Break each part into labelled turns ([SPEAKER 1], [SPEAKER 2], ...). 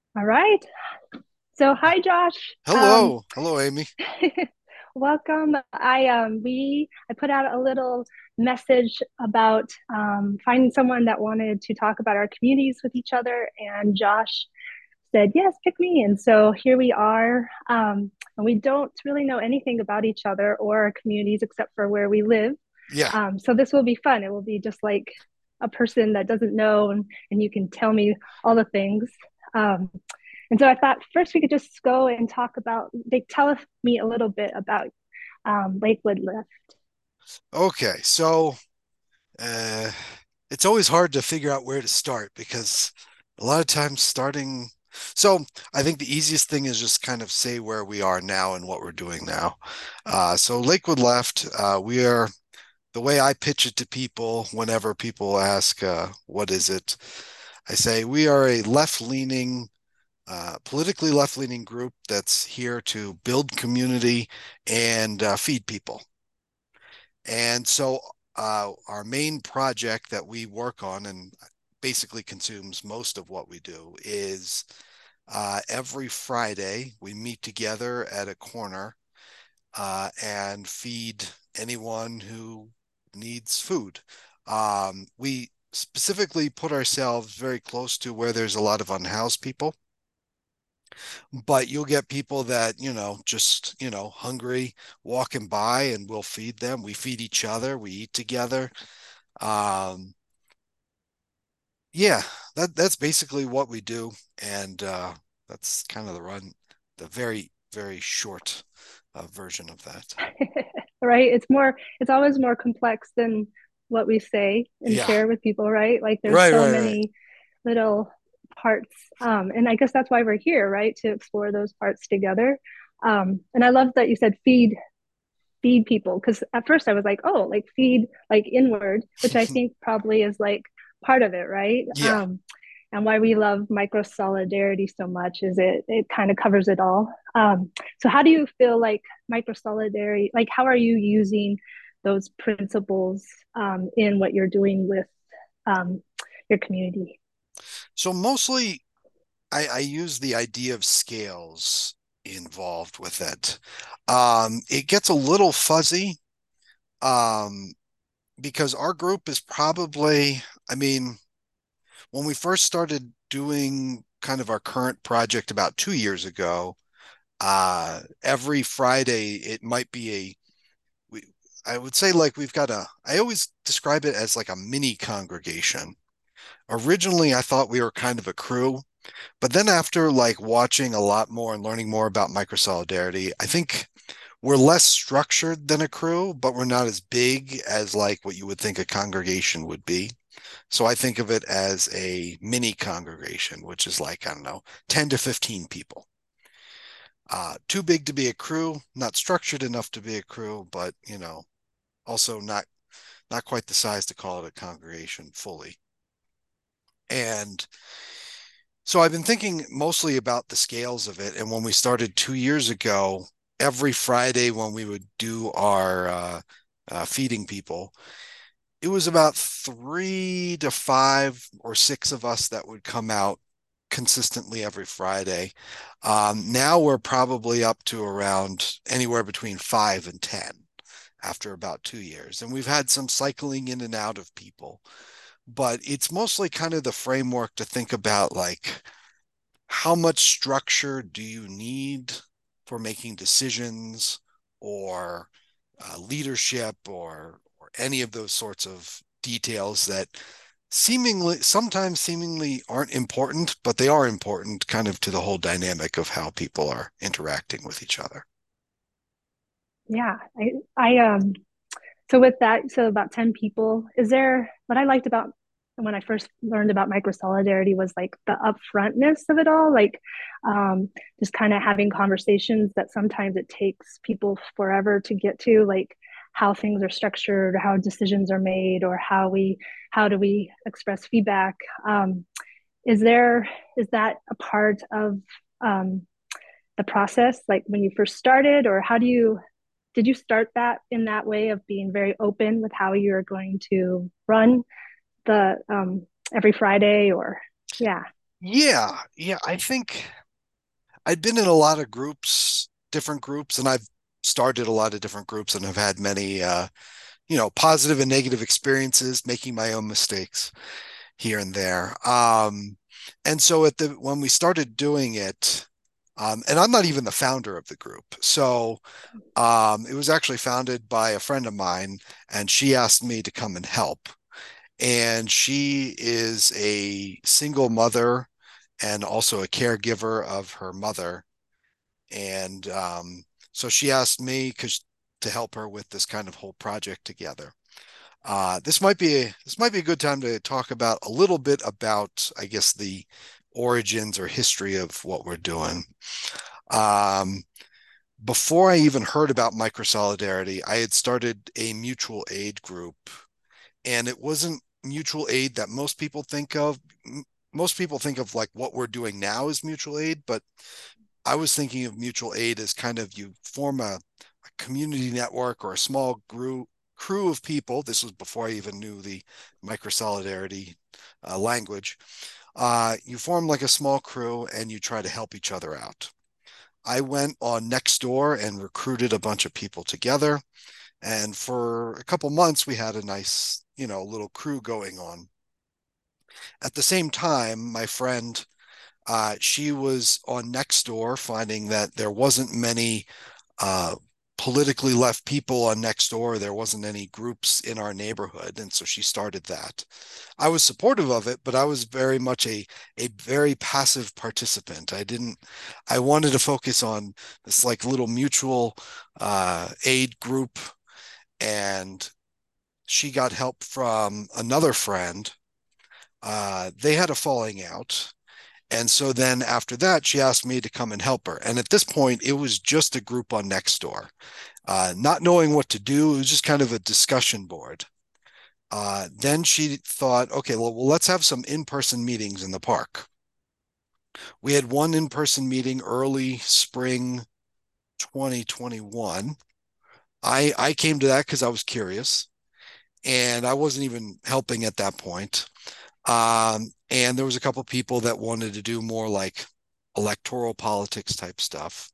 [SPEAKER 1] All right. So hi Josh.
[SPEAKER 2] Hello. Hello, Amy.
[SPEAKER 1] Welcome. I put out a little message about finding someone that wanted to talk about our communities with each other, and Josh said, "Yes, pick me." And so here we are. And we don't really know anything about each other or our communities except for where we live.
[SPEAKER 2] Yeah.
[SPEAKER 1] So this will be fun. It will be just like a person that doesn't know, and you can tell me all the things. Um, and so I thought first we could just go and talk about, they tell me a little bit about Lakewood Lift.
[SPEAKER 2] Okay. Uh, it's always hard to figure out where to start because a lot of times starting. So, I think the easiest thing is just kind of say where we are now and what we're doing now. So Lakewood Left, we are the way I pitch it to people whenever people ask, what is it? I say we are a left-leaning, politically left-leaning group that's here to build community and feed people. And so our main project that we work on and basically consumes most of what we do is every Friday we meet together at a corner and feed anyone who needs food. We specifically put ourselves very close to where there's a lot of unhoused people, but you'll get people that, just, hungry walking by and we'll feed them. We feed each other, we eat together. Um, yeah, that's basically what we do. And that's kind of the very, very short version of that.
[SPEAKER 1] Right? It's always more complex than what we say and
[SPEAKER 2] Yeah,
[SPEAKER 1] share with people, right? Like there's
[SPEAKER 2] right,
[SPEAKER 1] so
[SPEAKER 2] right, right.
[SPEAKER 1] many little parts. And I guess that's why we're here, right? To explore those parts together. And I love that you said feed people, because at first I was like, oh, like feed like inward, which I think probably is like part of it, right?
[SPEAKER 2] Yeah.
[SPEAKER 1] And why we love micro solidarity so much is it kind of covers it all. So how do you feel like micro solidarity, like how are you using those principles in what you're doing with um, your community?
[SPEAKER 2] So mostly I use the idea of scales involved with it. It gets a little fuzzy um, because our group is probably, I mean, when we first started doing kind of our current project about 2 years ago, every Friday it might be we, I would say like we've got I always describe it as like a mini congregation. Originally, I thought we were kind of a crew, but then after like watching a lot more and learning more about microsolidarity, I think we're less structured than a crew, but we're not as big as like what you would think a congregation would be. So I think of it as a mini congregation, which is like, I don't know, 10 to 15 people. Too big to be a crew, not structured enough to be a crew, but also not quite the size to call it a congregation fully. And so I've been thinking mostly about the scales of it. And when we started 2 years ago, every Friday when we would do our feeding people, it was about 3 to 5 or 6 of us that would come out consistently every Friday. Now we're probably up to around anywhere between 5 and 10 after about 2 years. And we've had some cycling in and out of people, but it's mostly kind of the framework to think about like how much structure do you need for making decisions or leadership or any of those sorts of details that seemingly aren't important, but they are important kind of to the whole dynamic of how people are interacting with each other.
[SPEAKER 1] Yeah, I so with that, so about 10 people, is there what I liked about when I first learned about micro solidarity was like the upfrontness of it all, like just kind of having conversations that sometimes it takes people forever to get to, like how things are structured, or how decisions are made, or how do we express feedback. Is there is that a part of um, the process, like when you first started, or how do you did you start that in that way of being very open with how you're going to run the every Friday or yeah.
[SPEAKER 2] Yeah, I think I'd been in a lot of groups, different groups, and I've started a lot of different groups and have had many positive and negative experiences, making my own mistakes here and there. And so when we started doing it, and I'm not even the founder of the group. So it was actually founded by a friend of mine, and she asked me to come and help. And she is a single mother and also a caregiver of her mother. And so she asked me because to help her with this kind of whole project together. This might be a good time to talk about a little bit about, I guess, the origins or history of what we're doing. Um, Before I even heard about microsolidarity, I had started a mutual aid group, and it wasn't mutual aid that most people think of. Most people think of like what we're doing now as mutual aid, but I was thinking of mutual aid as kind of you form a community network or a small crew of people. This was before I even knew the microsolidarity language. You form like a small crew and you try to help each other out. I went on Nextdoor and recruited a bunch of people together. And for a couple months, we had a nice, little crew going on. At the same time, my friend, she was on Nextdoor finding that there wasn't many uh, politically left people on Nextdoor. There wasn't any groups in our neighborhood. And so she started that. I was supportive of it, but I was very much a very passive participant. I wanted to focus on this like little mutual aid group. And she got help from another friend. They had a falling out. And so then after that, she asked me to come and help her. And at this point, it was just a group on Nextdoor. Not knowing what to do, it was just kind of a discussion board. Then she thought, okay, well, let's have some in-person meetings in the park. We had one in-person meeting early spring 2021. I came to that because I was curious, and I wasn't even helping at that point. And there was a couple of people that wanted to do more like electoral politics type stuff.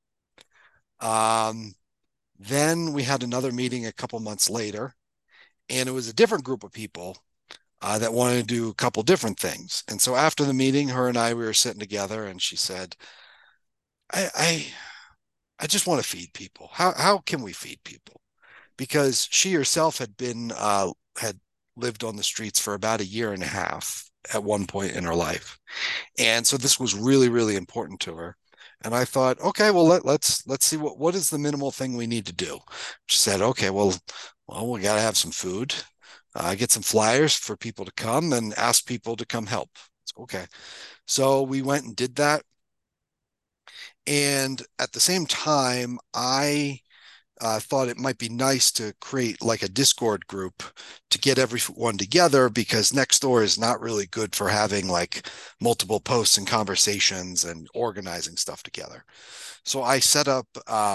[SPEAKER 2] Um, then we had another meeting a couple months later, and it was a different group of people that wanted to do a couple different things. And so after the meeting, her and I we were sitting together, and she said, "I I, I just want to feed people. How can we feed people?" Because she herself had lived on the streets for about a year and a half at one point in her life. And so this was really, really important to her. And I thought, okay, well let's see what is the minimal thing we need to do. She said, okay, well we got to have some food, get some flyers for people to come and ask people to come help. Okay, so we went and did that. And at the same time, I thought it might be nice to create like a Discord group to get everyone together because Nextdoor is not really good for having like multiple posts and conversations and organizing stuff together. So I set up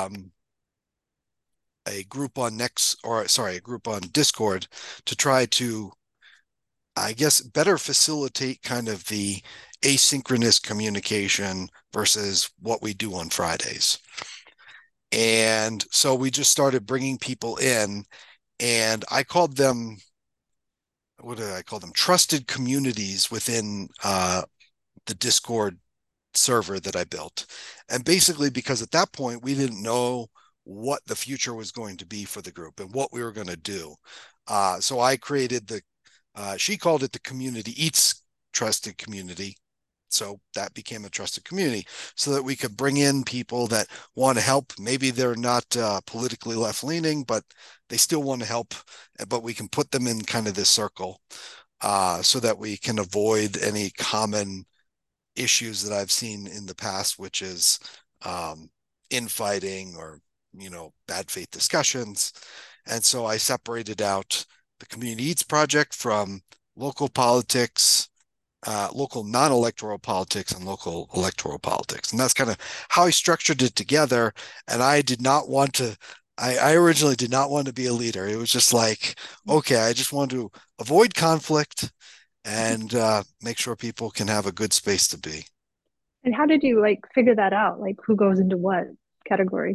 [SPEAKER 2] a group on a group on Discord to try to, I guess, better facilitate kind of the asynchronous communication versus what we do on Fridays. And so we just started bringing people in, and I called them, what did I call them? Trusted communities within the Discord server that I built. And basically, because at that point, we didn't know what the future was going to be for the group and what we were going to do. So I created she called it the Community Eats Trusted Community. So that became a trusted community so that we could bring in people that want to help. Maybe they're not politically left leaning, but they still want to help. But we can put them in kind of this circle so that we can avoid any common issues that I've seen in the past, which is um, infighting or, bad faith discussions. And so I separated out the Community Eats Project from local politics, local non-electoral politics and local electoral politics. And that's kind of how I structured it together. And I did not want to, I originally did not want to be a leader. It was just like, okay, I just want to avoid conflict and make sure people can have a good space to be.
[SPEAKER 1] And how did you like figure that out? Like who goes into what category?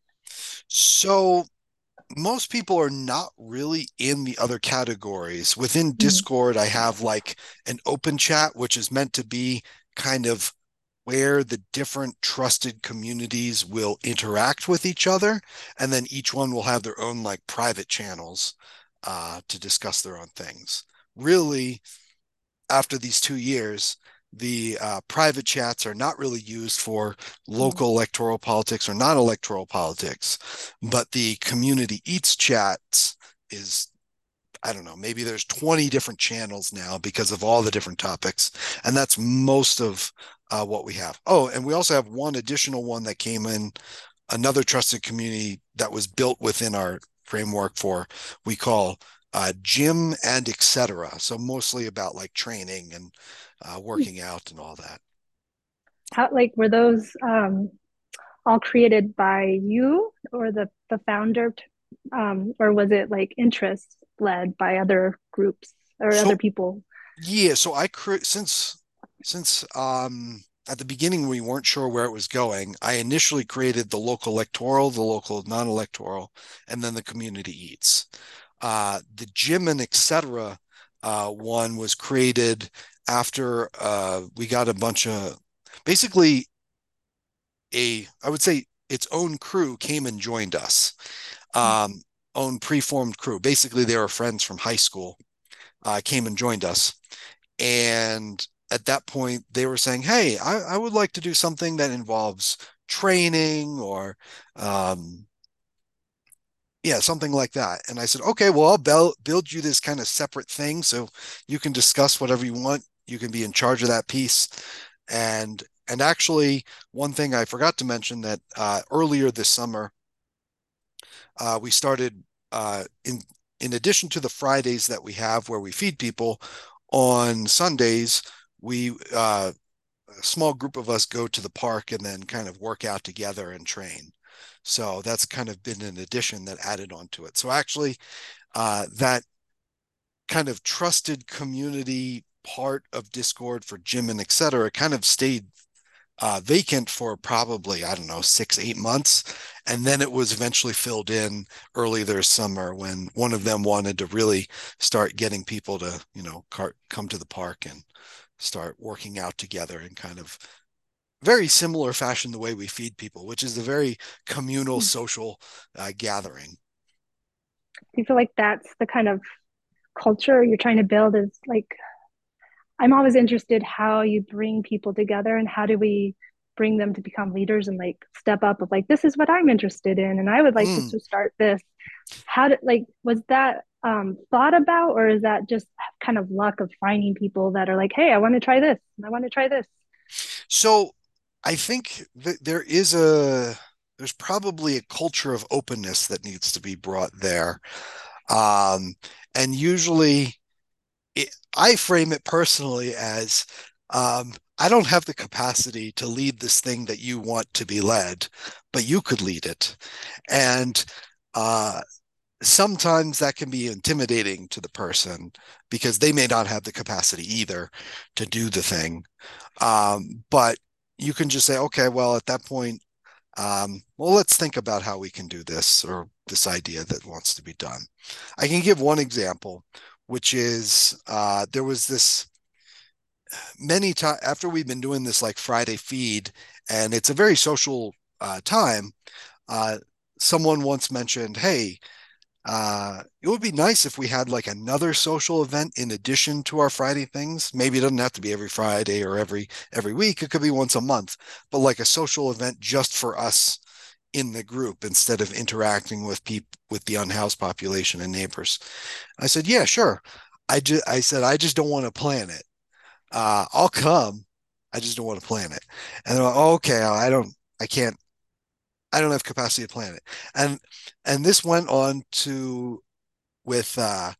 [SPEAKER 2] So most people are not really in the other categories. Within
[SPEAKER 1] Mm,
[SPEAKER 2] Discord, I have like an open chat, which is meant to be kind of where the different trusted communities will interact with each other. And then each one will have their own like private channels to discuss their own things. Really, after these 2 years, the private chats are not really used for
[SPEAKER 1] mm,
[SPEAKER 2] local electoral politics or non-electoral politics, but the community eats chats is, I don't know, maybe there's 20 different channels now because of all the different topics. And that's most of what we have. Oh, and we also have one additional one that came in, another trusted community that was built within our framework for, we call gym and etc. So mostly about like training and
[SPEAKER 1] mm.
[SPEAKER 2] working out and all that.
[SPEAKER 1] How like were those all created by you or the founder, or was it like interest led by other groups or other
[SPEAKER 2] So
[SPEAKER 1] people?
[SPEAKER 2] yeah, so I create since at the beginning we weren't sure where it was going. I initially created the local electoral, the local non-electoral, and then the community eats. The gym and etc. One was created after we got a bunch of basically I would say its own crew came and joined us. Um, Own preformed crew. Basically, they were friends from high school, came and joined us. And at that point, they were saying, hey, I would like to do something that involves training or, um, yeah, something like that. And I said, okay, well, I'll build you this kind of separate thing so you can discuss whatever you want. You can be in charge of that piece. And actually, one thing I forgot to mention that earlier this summer, we started in addition to the Fridays that we have where we feed people, on Sundays we a small group of us go to the park and then kind of work out together and train. So that's kind of been an addition that added onto it. So actually, that kind of trusted community part of Discord for gym and et cetera kind of stayed vacant for probably, I don't know, 6, 8 months. And then it was eventually filled in early this summer when one of them wanted to really start getting people to, come to the park and start working out together in kind of very similar fashion the way we feed people, which is a very communal
[SPEAKER 1] Do
[SPEAKER 2] social gathering.
[SPEAKER 1] you feel like that's the kind of culture you're trying to build? Is like I'm always interested how you bring people together and how do we bring them to become leaders and like step up of like this is what I'm interested in and I would like
[SPEAKER 2] Mm.
[SPEAKER 1] to start this. How did like was that thought about, or is that just kind of luck of finding people that are like, hey, I want to try this and I want to try this?
[SPEAKER 2] So I think that there's probably a culture of openness that needs to be brought there. Um, and usually I frame it personally as I don't have the capacity to lead this thing that you want to be led, but you could lead it. And uh, sometimes that can be intimidating to the person because they may not have the capacity either to do the thing. But you can just say, okay, well, at that point, well, let's think about how we can do this or this idea that wants to be done. I can give one example, which is there was this many times after we've been doing this like Friday feed, and it's a very social time. Uh, Someone once mentioned, hey, it would be nice if we had like another social event in addition to our Friday things. Maybe it doesn't have to be every Friday or every week. It could be once a month, but like a social event just for us in the group instead of interacting with people with the unhoused population and neighbors. I said, yeah, sure. I said I just don't want to plan it. I'll come. I just don't want to plan it. And they're like, oh, okay, I can't, I don't have capacity to plan it. And this went on with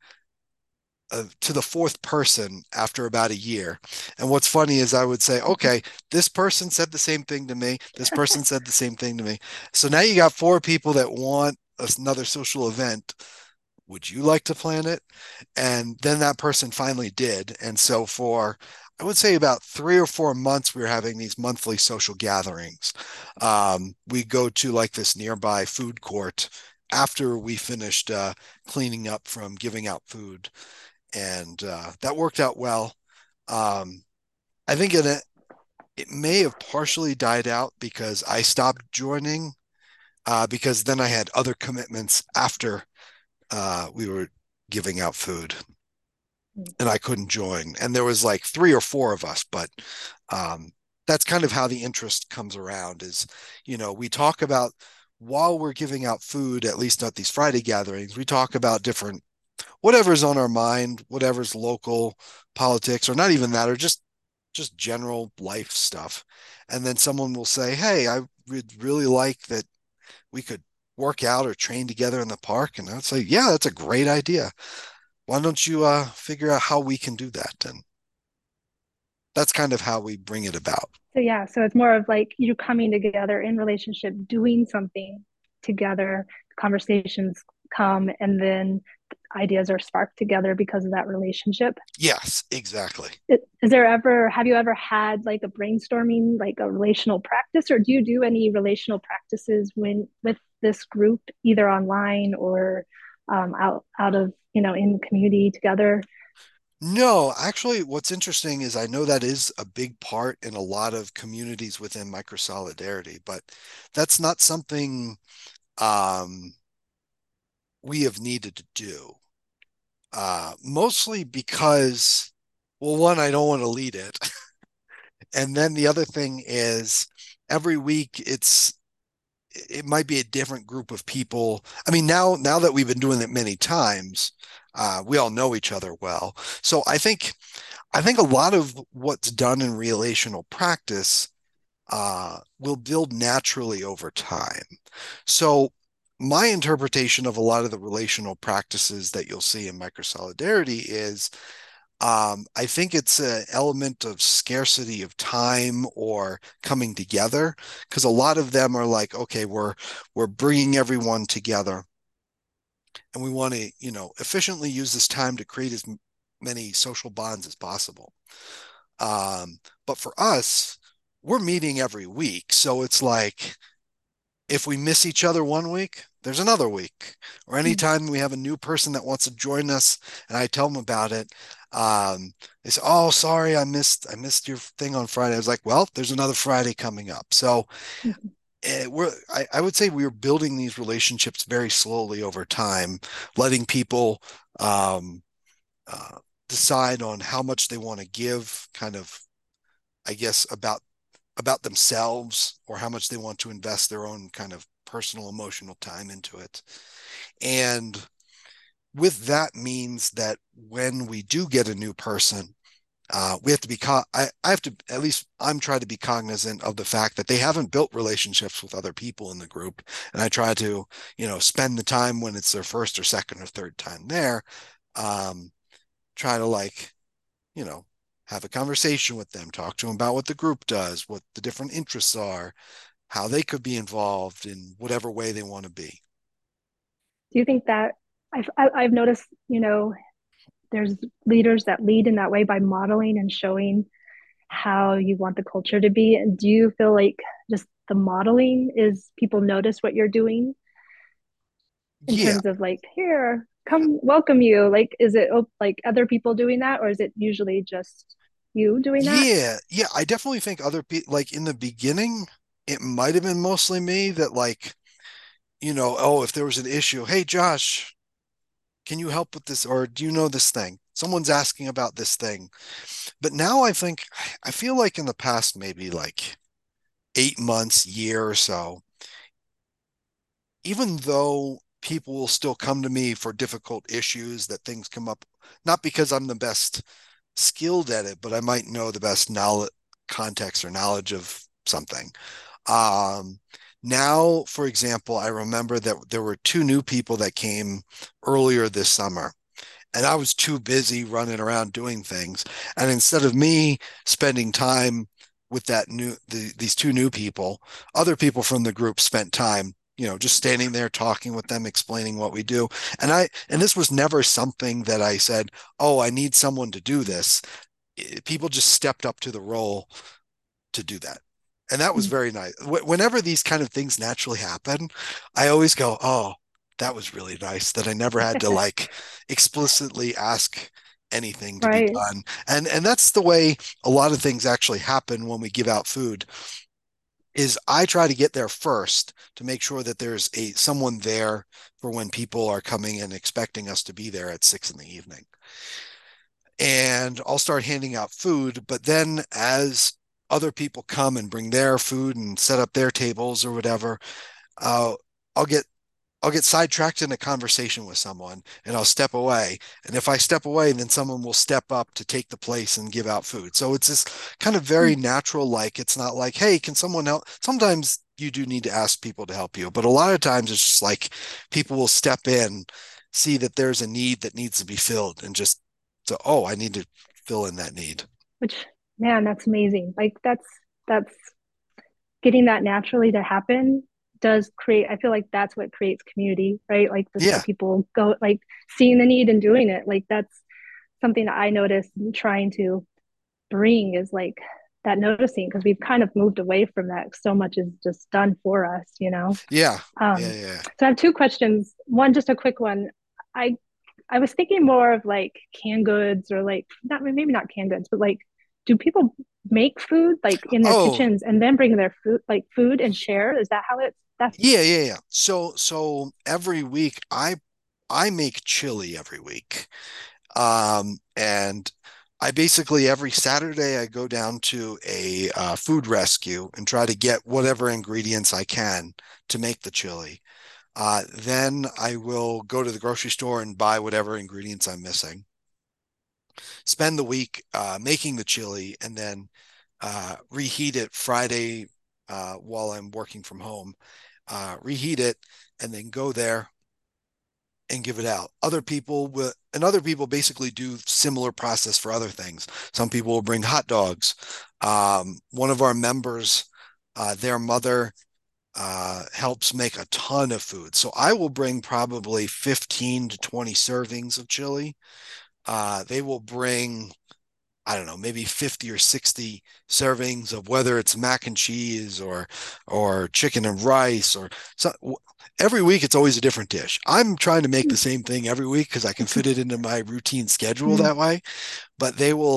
[SPEAKER 2] to the fourth person after about a year. And what's funny is I would say, okay, this person said the same thing to me. This person said the same thing to me. So now you got four people that want another social event. would you like to plan it? And then that person finally did. And so for, I would say about 3 or 4 months, we were having these monthly social gatherings. We go to like this nearby food court after we finished cleaning up from giving out food. And that worked out well. Um, I think it may have partially died out because I stopped joining because then I had other commitments after we were giving out food and I couldn't join. And there was like 3 or 4 of us, but um, that's kind of how the interest comes around is, we talk about while we're giving out food, at least at these Friday gatherings, we talk about different, whatever's on our mind, whatever's local politics, or not even that, or just general life stuff. And then someone will say, hey, I would really like that we could work out or train together in the park. And I'd say, yeah, that's a great idea. Why don't you figure out how we can do that? And that's kind of how we bring it about.
[SPEAKER 1] So yeah, so it's more of like you coming together in relationship, doing something together, conversations come, and then ideas are sparked together because of that relationship.
[SPEAKER 2] Yes, exactly.
[SPEAKER 1] Have you ever had like a brainstorming, like a relational practice, or do you do any relational practices when with this group, either online or out of, in community together?
[SPEAKER 2] No, actually, what's interesting is I know that is a big part in a lot of communities within microsolidarity, but that's not something um, we have needed to do. Mostly because, well, one, I don't want to lead it. And then the other thing is every week it might be a different group of people. I mean, now that we've been doing it many times, we all know each other well. So I think a lot of what's done in relational practice will build naturally over time. So my interpretation of a lot of the relational practices that you'll see in microsolidarity is I think it's an element of scarcity of time or coming together because a lot of them are like, okay, we're bringing everyone together and we want to, efficiently use this time to create as many social bonds as possible. But for us, we're meeting every week, so it's like if we miss each other one week, there's another week. Or anytime we have a new person that wants to join us and I tell them about it, they say, "Oh, sorry, I missed your thing on Friday." I was like, "Well, there's another Friday coming up." So I would say we're building these relationships very slowly over time, letting people um, uh, decide on how much they want to give, kind of, I guess, about themselves or how much they want to invest their own kind of personal emotional time into it. And with that means that when we do get a new person, we have to be, I have to, at least I'm trying to be cognizant of the fact that they haven't built relationships with other people in the group. And I try to, spend the time when it's their first or second or third time there, um, try to like, you know, have a conversation with them, talk to them about what the group does, what the different interests are, how they could be involved in whatever way they want to be.
[SPEAKER 1] Do you think that I've noticed, there's leaders that lead in that way by modeling and showing how you want the culture to be. And do you feel like just the modeling is people notice what you're doing in
[SPEAKER 2] Yeah,
[SPEAKER 1] terms of like, here, come welcome you? Like, is it like other people doing that, or is it usually just you doing that?
[SPEAKER 2] yeah. I definitely think other people, like in the beginning, it might have been mostly me that, like, oh, if there was an issue, hey, Josh, can you help with this? Or do you know this thing? Someone's asking about this thing. But now I feel like in the past, maybe like 8 months, year or so, even though people will still come to me for difficult issues that things come up, not because I'm the best skilled at it, but I might know the best knowledge, context, or knowledge of something. Um, Now, for example, I remember that there were 2 new people that came earlier this summer, and I was too busy running around doing things. And instead of me spending time with these 2 new people, other people from the group spent time, just standing there talking with them, explaining what we do. And this was never something that I said, oh, I need someone to do this. People just stepped up to the role to do that. And that was very nice. Whenever these kind of things naturally happen, I always go, oh, that was really nice that I never had to like explicitly ask anything to be
[SPEAKER 1] Right.
[SPEAKER 2] done. And that's the way a lot of things actually happen when we give out food is I try to get there first to make sure that there's a someone there for when people are coming and expecting us to be there at 6 in the evening. And I'll start handing out food. But then as other people come and bring their food and set up their tables or whatever, uh, I'll get I'll get sidetracked in a conversation with someone and I'll step away. And if I step away, then someone will step up to take the place and give out food. So it's this kind of very natural, like it's not like, hey, can someone help? Sometimes you do need to ask people to help you, but a lot of times it's just like people will step in, see that there's a need that needs to be filled, and just so, oh, I need to fill in that need.
[SPEAKER 1] Which, man, that's amazing. Like that's getting that naturally to happen does create, I feel like that's what creates community, right? Like just the
[SPEAKER 2] Yeah.
[SPEAKER 1] people go like seeing the need and doing it. Like that's something that I noticed trying to bring is like that noticing because we've kind of moved away from that. So much is just done for us, you know?
[SPEAKER 2] Yeah. Yeah.
[SPEAKER 1] Um,
[SPEAKER 2] Yeah.
[SPEAKER 1] so I have two questions. One, just a quick one. I I was thinking more of like canned goods or like not maybe not canned goods, but like do people make food like in their
[SPEAKER 2] Oh,
[SPEAKER 1] kitchens and then bring their food and share? Is that how it's that's
[SPEAKER 2] yeah, yeah, yeah. So every week I make chili every week. And I basically every Saturday I go down to a food rescue and try to get whatever ingredients I can to make the chili. Then I will go to the grocery store and buy whatever ingredients I'm missing. Spend the week making the chili, and then reheat it Friday while I'm working from home. Reheat it, and then go there and give it out. Other people basically do similar process for other things. Some people will bring hot dogs. One of our members, their mother helps make a ton of food. So I will bring probably 15 to 20 servings of chili. They will bring, I don't know, maybe 50 or 60 servings of whether it's mac and cheese or chicken and rice or so. Every week it's always a different dish. I'm trying to make the same thing every week because I can fit it into my routine schedule
[SPEAKER 1] mm,
[SPEAKER 2] that way. But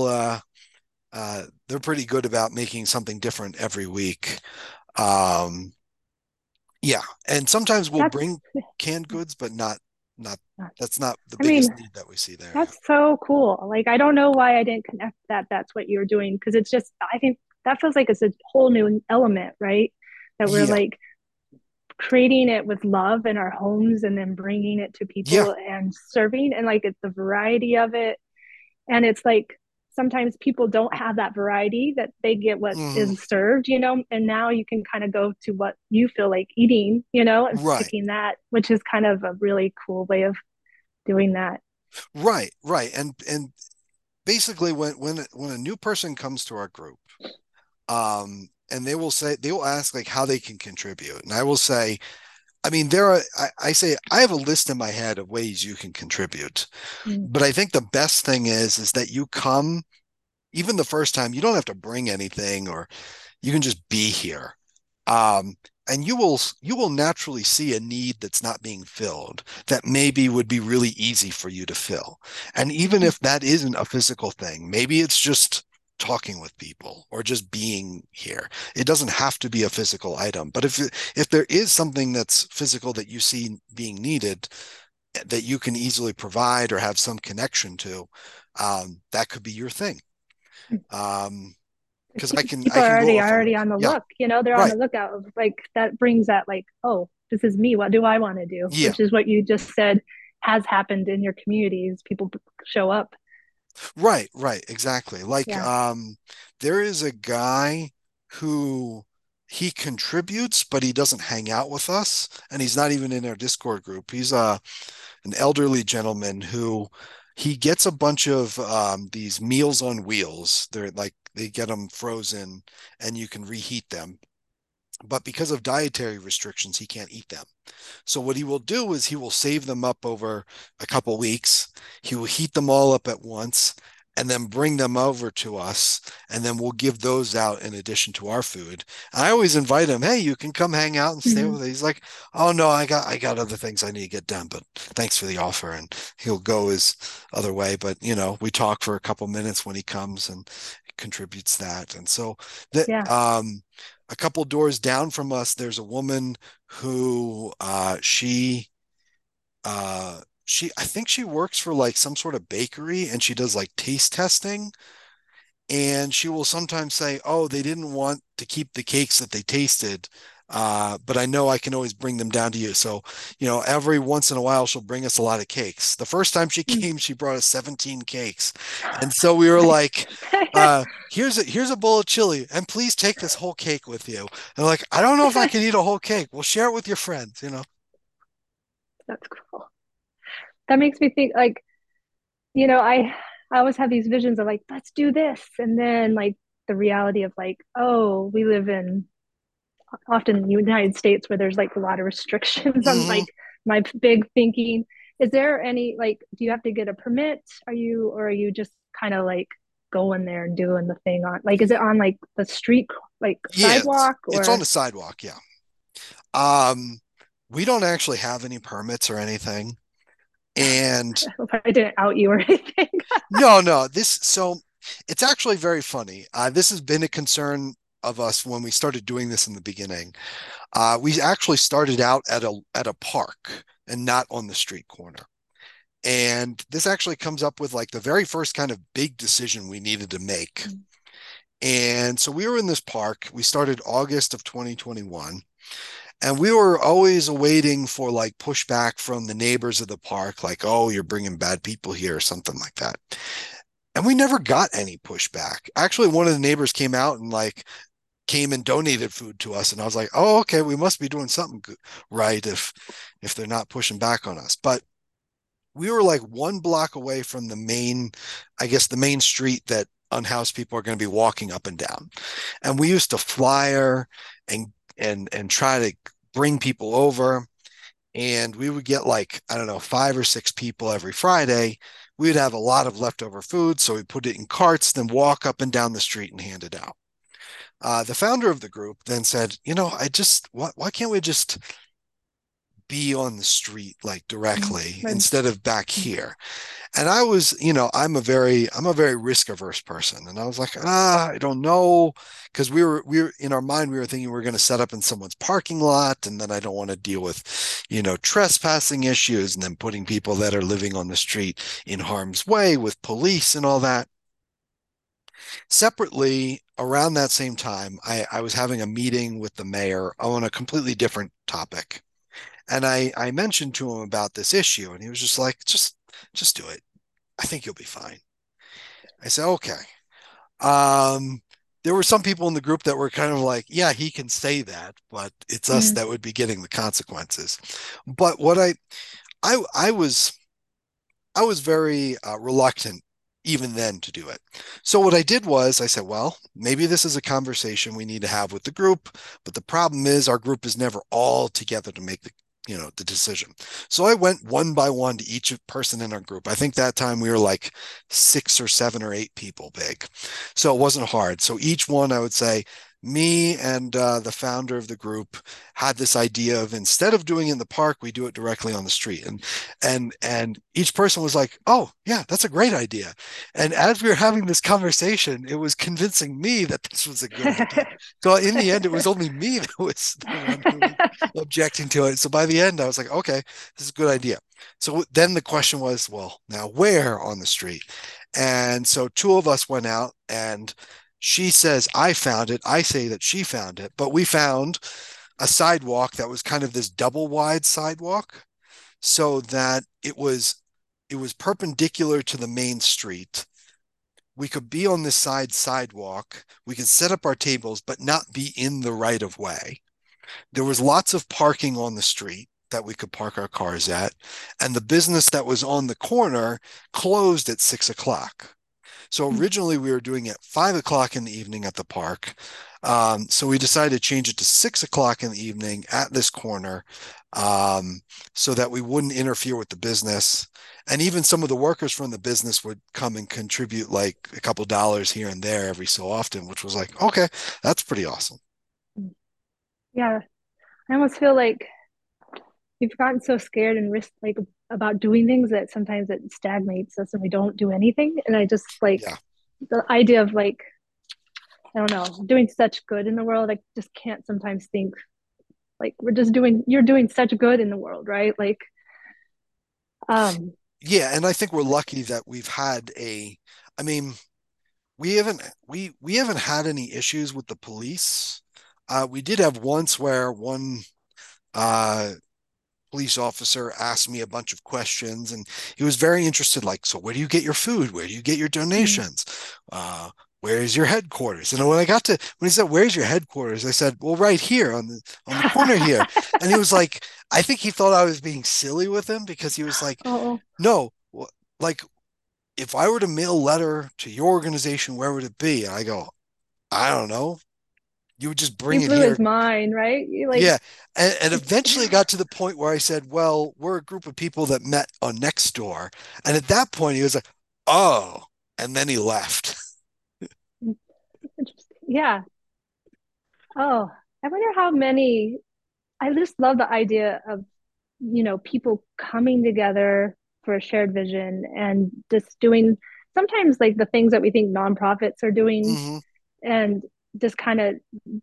[SPEAKER 2] they're pretty good about making something different every week. Um, yeah, and sometimes we'll
[SPEAKER 1] that's
[SPEAKER 2] bring canned goods, but not that's not the
[SPEAKER 1] I mean
[SPEAKER 2] biggest need that we see there. Yeah.
[SPEAKER 1] that's so cool. Like I don't know why I didn't connect that that's what you're doing because it's just I think that feels like it's a whole new element, right? That we're
[SPEAKER 2] Yeah.
[SPEAKER 1] like creating it with love in our homes and then bringing it to
[SPEAKER 2] Yeah.
[SPEAKER 1] people and serving and like it's the variety of it and it's like sometimes people don't have that variety that they get what
[SPEAKER 2] Mhm.
[SPEAKER 1] is served, you know, and now you can kind of go to what you feel like eating, you know, and
[SPEAKER 2] Right.
[SPEAKER 1] picking that, which is kind of a really cool way of doing that.
[SPEAKER 2] Right. Right. And basically when a new person comes to our group, and they will ask like how they can contribute. And I will say, I mean, I say I have a list in my head of ways you can contribute.
[SPEAKER 1] Mm.
[SPEAKER 2] But I think the best thing is that you come, even the first time, you don't have to bring anything or you can just be here. Um, and you will naturally see a need that's not being filled that maybe would be really easy for you to fill. And even if that isn't a physical thing, maybe it's just talking with people or just being here. It doesn't have to be a physical item. But if there is something that's physical that you see being needed that you can easily provide or have some connection to, that could be your thing. Um, because
[SPEAKER 1] People
[SPEAKER 2] I
[SPEAKER 1] are
[SPEAKER 2] can go a far.
[SPEAKER 1] already on the
[SPEAKER 2] Yeah,
[SPEAKER 1] look, you know, they're on
[SPEAKER 2] right.
[SPEAKER 1] the lookout of like that brings that like, oh, this is me. What do I want to do?
[SPEAKER 2] Yeah,
[SPEAKER 1] Which is what you just said has happened in your communities. People show up.
[SPEAKER 2] right, right, exactly. Like,
[SPEAKER 1] Yeah.
[SPEAKER 2] there is a guy who he contributes, but he doesn't hang out with us, and he's not even in our Discord group. He's an elderly gentleman who he gets a bunch of these meals on wheels. They're like they get them frozen, and you can reheat them. but because of dietary restrictions, he can't eat them. So what he will do is he will save them up over a couple weeks. He will heat them all up at once and then bring them over to us, and then we'll give those out in addition to our food. I always invite him, hey, you can come hang out and stay
[SPEAKER 1] Mhm.
[SPEAKER 2] with us. He's like, oh no, I got other things I need to get done, but thanks for the offer. And he'll go his other way. But we talk for a couple minutes when he comes and contributes that. And so that
[SPEAKER 1] Yeah.
[SPEAKER 2] a couple doors down from us, there's a woman who she I think she works for like some sort of bakery, and she does like taste testing, and she will sometimes say, oh, they didn't want to keep the cakes that they tasted, but I know I can always bring them down to you. So every once in a while she'll bring us a lot of cakes. The first time she
[SPEAKER 1] Mm.
[SPEAKER 2] came, she brought us 17 cakes, and so we were
[SPEAKER 1] Nice.
[SPEAKER 2] like, here's a bowl of chili, and please take this whole cake with you. And like, I don't know if I can eat a whole cake. Well, share it with your friends.
[SPEAKER 1] That's cool. That makes me think like, I always have these visions of like, let's do this. And then like the reality of like, oh, we live in often the United States where there's like a lot of restrictions on
[SPEAKER 2] Hmm.
[SPEAKER 1] like my big thinking. Is there any like, do you have to get a permit? Or are you just kind of like going there and doing the thing on like, is it on like the street, like
[SPEAKER 2] Yeah,
[SPEAKER 1] sidewalk
[SPEAKER 2] it's on
[SPEAKER 1] or
[SPEAKER 2] the sidewalk. Yeah. Um, we don't actually have any permits or anything. And
[SPEAKER 1] if I didn't out you or anything?
[SPEAKER 2] no, no, so it's actually very funny. This has been a concern of us when we started doing this in the beginning. We actually started out at a park and not on the street corner. And this actually comes up with like the very first kind of big decision we needed to make. And so we were in this park. We started August of 2021. And we were always waiting for like pushback from the neighbors of the park, like, oh, you're bringing bad people here or something like that. And we never got any pushback. Actually, one of the neighbors came out and like came and donated food to us. And I was like, oh, okay, we must be doing something good, right, if they're not pushing back on us. But we were like 1 block away from the main, I guess the main street that unhoused people are going to be walking up and down. And we used to flyer and try to bring people over, and we would get like, I don't know, 5 or 6 people every Friday. We would have a lot of leftover food, so we put it in carts, then walk up and down the street and hand it out. The founder of the group then said, why can't we just be on the street like directly
[SPEAKER 1] Right.
[SPEAKER 2] instead of back here? And I was, I'm a very risk averse person. And I was like, I don't know. Cause we were in our mind, we were thinking we are going to set up in someone's parking lot. And then I don't want to deal with, trespassing issues and then putting people that are living on the street in harm's way with police and all that. Separately, around that same time, I was having a meeting with the mayor on a completely different topic. And I mentioned to him about this issue, and he was just like, just do it. I think you'll be fine. I said, okay. Um, there were some people in the group that were kind of like, yeah, he can say that, but it's us
[SPEAKER 1] Mm.
[SPEAKER 2] that would be getting the consequences. But what I was very reluctant even then to do it. So what I did was I said, well, maybe this is a conversation we need to have with the group, but the problem is our group is never all together to make the decision. So I went one by one to each person in our group. I think that time we were like 6 or 7 or 8 people big. So it wasn't hard. So each one I would say, me and the founder of the group had this idea of, instead of doing it in the park, we do it directly on the street. And each person was like, oh yeah, that's a great idea. And as we were having this conversation, it was convincing me that this was a good idea. So in the end, it was only me that was the one who was objecting to it. So by the end, I was like, okay, this is a good idea. So then the question was, well, now where on the street? And so two of us went out, and she says, I found it. I say that she found it, but we found a sidewalk that was kind of this double wide sidewalk, so that it was perpendicular to the main street. We could be on this sidewalk. We could set up our tables, but not be in the right of way. There was lots of parking on the street that we could park our cars at. And the business that was on the corner closed at 6 o'clock. So originally we were doing it 5 o'clock in the evening at the park. So we decided to change it to 6 o'clock in the evening at this corner, um, so that we wouldn't interfere with the business. And even some of the workers from the business would come and contribute like a couple dollars here and there every so often, which was like, okay, that's pretty awesome.
[SPEAKER 1] Yeah, I almost feel like we've gotten so scared and risk like about doing things that sometimes it stagnates us and we don't do anything. And I just like
[SPEAKER 2] Yeah.
[SPEAKER 1] the idea of like, I don't know, doing such good in the world. I just can't sometimes think like you're doing such good in the world, right? Like, um,
[SPEAKER 2] Yeah, and I think we're lucky that I mean, we haven't had any issues with the police. We did have once where one uh police officer asked me a bunch of questions, and he was very interested, like, so where do you get your food? Where do you get your
[SPEAKER 1] mm.
[SPEAKER 2] donations? Uh, where is your headquarters? And when he said, where's your headquarters? I said, well, right here on the corner here. And he was like, I think he thought I was being silly with him because he was like,
[SPEAKER 1] Oh,
[SPEAKER 2] no, like if I were to mail a letter to your organization, where would it be? And I go, I don't know. You would just
[SPEAKER 1] he
[SPEAKER 2] bring it
[SPEAKER 1] blew his
[SPEAKER 2] here.
[SPEAKER 1] mind, right? You like
[SPEAKER 2] Yeah. And
[SPEAKER 1] it's
[SPEAKER 2] eventually it got to the point where I said, well, we're a group of people that met on Nextdoor. And at that point, he was like, oh. And then he left.
[SPEAKER 1] interesting. Yeah. Oh, I wonder how many. I just love the idea of people coming together for a shared vision and just doing sometimes like the things that we think nonprofits are doing
[SPEAKER 2] Hmm.
[SPEAKER 1] and just kind of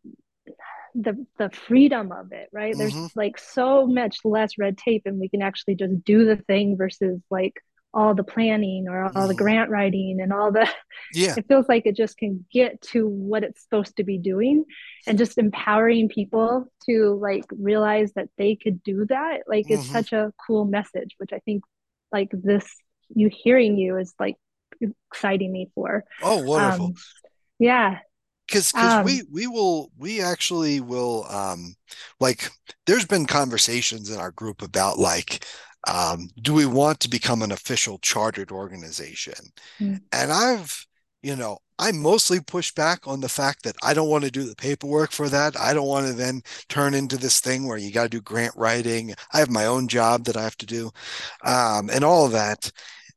[SPEAKER 1] the freedom of it, right? There's
[SPEAKER 2] Hmm.
[SPEAKER 1] like so much less red tape and we can actually just do the thing versus like all the planning or all the
[SPEAKER 2] Hmm.
[SPEAKER 1] grant writing and all the
[SPEAKER 2] Yeah.
[SPEAKER 1] it feels like it just can get to what it's supposed to be doing and just empowering people to like realize that they could do that like is
[SPEAKER 2] Hmm.
[SPEAKER 1] such a cool message, which I think like this you hearing you is like exciting me for.
[SPEAKER 2] Oh, wonderful.
[SPEAKER 1] um yeah.
[SPEAKER 2] Because
[SPEAKER 1] um
[SPEAKER 2] we actually will, like, there's been conversations in our group about like, do we want to become an official chartered organization? And I mostly push back on the fact that I don't want to do the paperwork for that. I don't want to then turn into this thing where you got to do grant writing. I have my own job that I have to do, and all of that.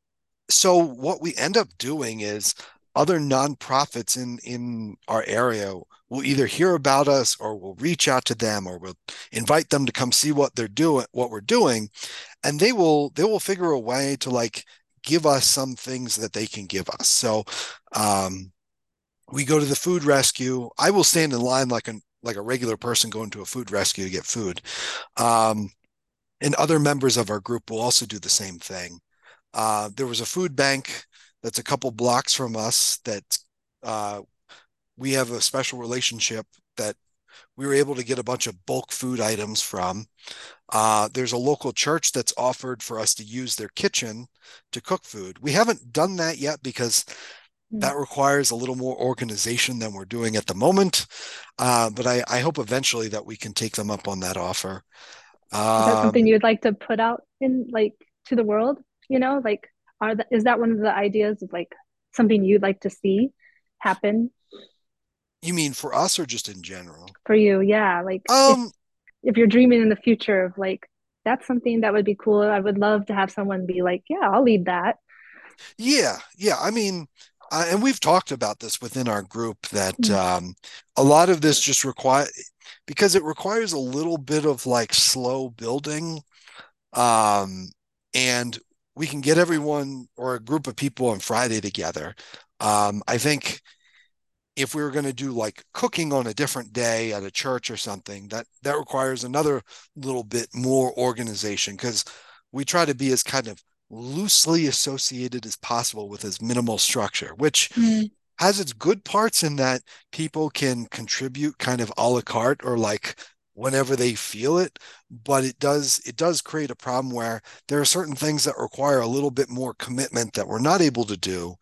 [SPEAKER 2] So what we end up doing is other nonprofits in our area will either hear about us or we'll reach out to them or we'll invite them to come see what we're doing, and they will figure a way to like give us some things that they can give us. So um, we go to the food rescue. I will stand in line like a regular person going to a food rescue to get food. Um, and other members of our group will also do the same thing. There was a food bank that's a couple blocks from us that uh, we have a special relationship that we were able to get a bunch of bulk food items from. There's a local church that's offered for us to use their kitchen to cook food. We haven't done that yet because that requires a little more organization than we're doing at the moment. But I hope eventually that we can take them up on that offer.
[SPEAKER 1] Is that something
[SPEAKER 2] Um,
[SPEAKER 1] you'd like to put out in like to the world? Like is that one of the ideas of like something you'd like to see happen
[SPEAKER 2] you mean for us or just in general?
[SPEAKER 1] for you? Yeah, like
[SPEAKER 2] Um,
[SPEAKER 1] if you're dreaming in the future of like that's something that would be cool. I would love to have someone be like, yeah, I'll lead that.
[SPEAKER 2] Yeah, yeah. I mean, and we've talked about this within our group that
[SPEAKER 1] Mm,
[SPEAKER 2] a lot of this just require because it requires a little bit of like slow building, um, and we can get everyone or a group of people on Friday together. I think if we were going to do like cooking on a different day at a church or something, that requires another little bit more organization because we try to be as kind of loosely associated as possible with as minimal structure, which
[SPEAKER 1] mm,
[SPEAKER 2] has its good parts in that people can contribute kind of a la carte or like whenever they feel it, but it does create a problem where there are certain things that require a little bit more commitment that we're not able to do,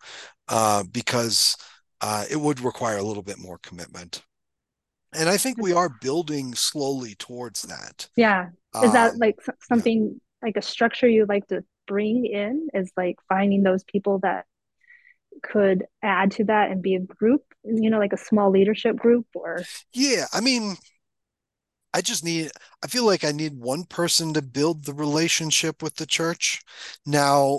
[SPEAKER 2] because it would require a little bit more commitment. And I think we are building slowly towards that.
[SPEAKER 1] yeah. Is that
[SPEAKER 2] Um,
[SPEAKER 1] like
[SPEAKER 2] yeah.
[SPEAKER 1] something like a structure you'd like to bring in is like finding those people that could add to that and be a group, like a small leadership group or
[SPEAKER 2] Yeah, I mean, I just need, I feel like I need one person to build the relationship with the church. Now,